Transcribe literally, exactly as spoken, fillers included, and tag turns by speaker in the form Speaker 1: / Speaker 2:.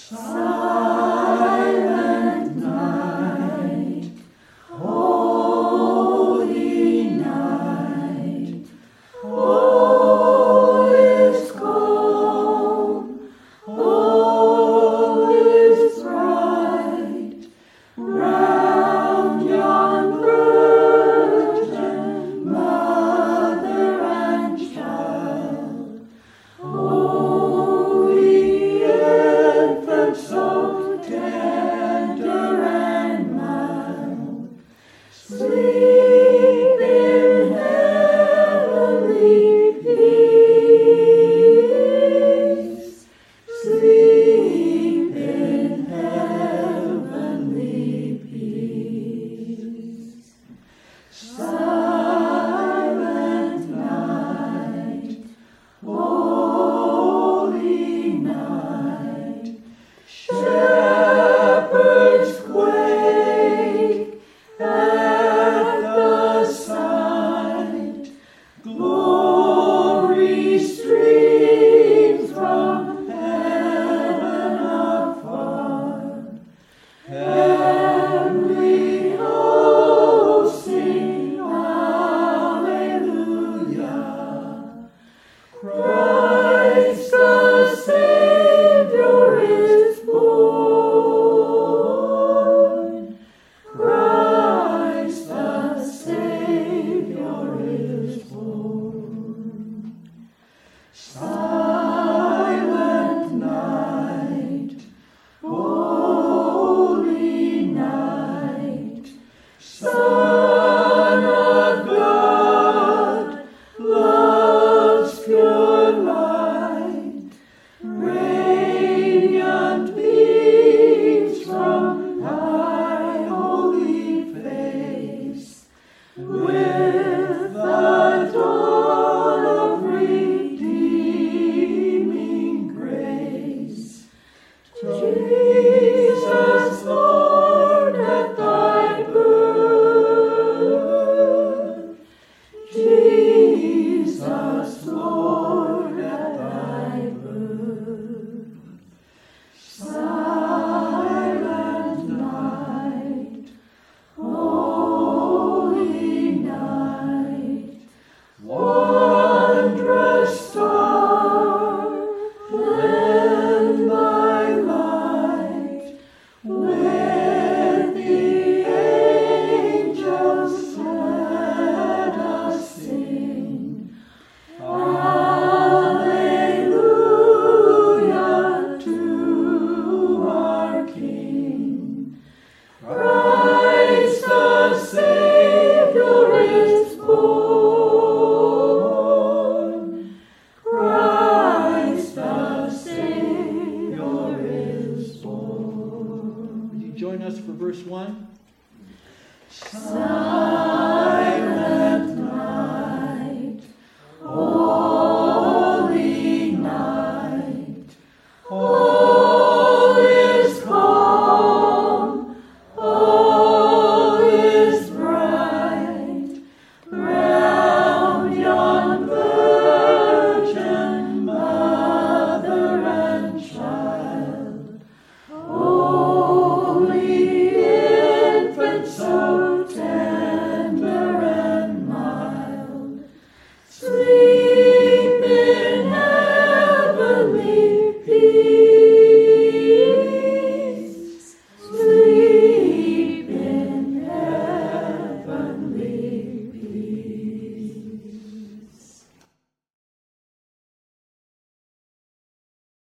Speaker 1: Silent night, holy night, all is calm, all is bright, round yon virgin mother and child. Oh, the infant so tender and mild, sleep in heavenly peace, sleep in heavenly peace. Silent night, holy night, shepherds quake at the sight, glory streams from heaven afar, heavenly hosts sing hallelujah. Christ the Savior is born. Christ the Savior is born.